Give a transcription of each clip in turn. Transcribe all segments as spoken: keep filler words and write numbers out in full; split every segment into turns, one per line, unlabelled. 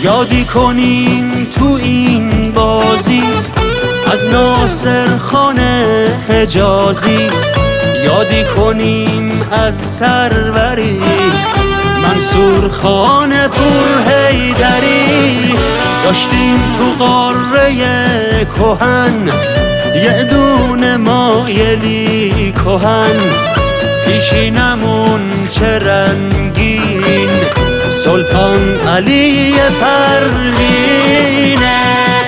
یادی کنیم تو این بازی از ناصر خان حجازی، یادی کنیم از سروری منصور خان پر حیدری. داشتیم تو قاره کهن یه دونه مایلی کهن، پیشینمون چه رنگین سلطان علی پروینه.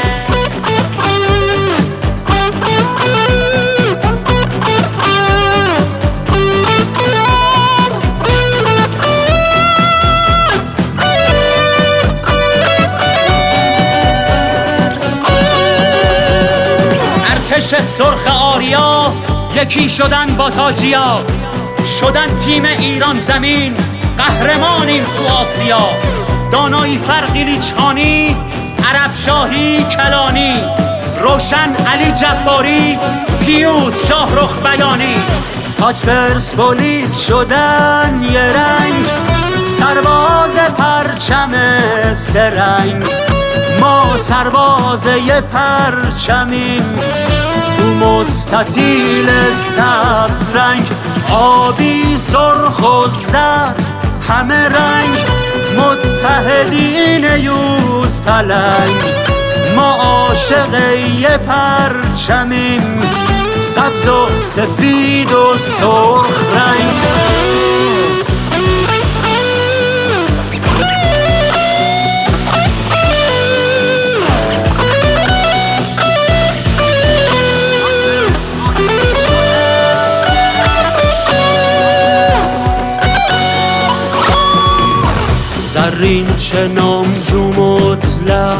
ارتش سرخ آریا یکی شدن با تاجیا، شدن تیم ایران زمین، قهرمانیم تو آسیا. دانایی فرقی چانی، عرب شاهی کلانی، روشن علی جباری، پیوز شاهرخ بیانی.
تاج پرسپولیس شدن یه رنگ، سرباز پرچم سرنگ. ما سرباز یه پرچمیم تو مستطیل سبز رنگ، آبی سرخ و زرد همه رنگ، متحدین یوز پلنگ. ما عاشق یه پرچمیم سبز و سفید و سرخ رنگ. زرین چه نامجو مطلق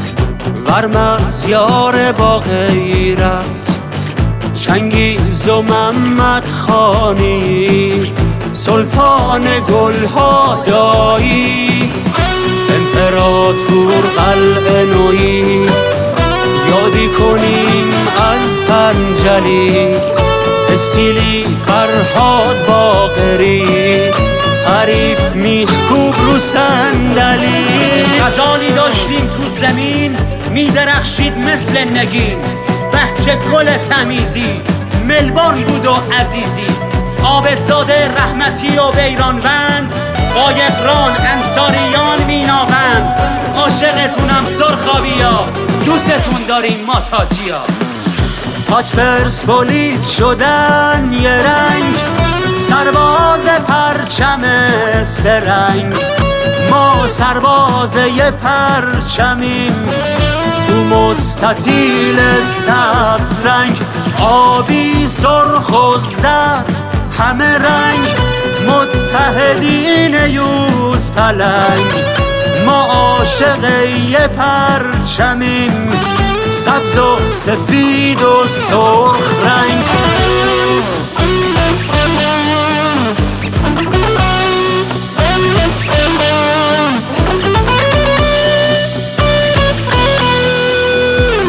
ورمزیار با غیرت، چنگیز و محمد خانی سلطان گلها دایی، امپراتور قلعه نویی یادی کنیم از پنجلی، استیلی فرهاد باقری حریف میخکوب رو صندلی.
غزالی داشتیم تو زمین میدرخشید مثل نگین، بهچه گل تمیزی ملبورن بود و عزیزی. عابدزاده رحمتی و بیرانوند، قایقران انصاریان میناوند. عاشقتونم سرخابیا، دوستتون داریم ما تاجیا.
تاج پرسپولیس شدن یه رنگ، سرباز پرچم سرنگ. ما سرباز یه پرچمیم تو مستطیل سبز رنگ، آبی سرخ و زرد همه رنگ، متحدین یوز پلنگ. ما عاشق یه پرچمیم سبز و سفید و سرخ رنگ.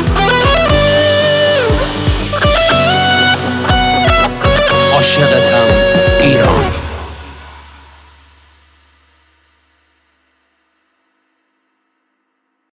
عاشقتم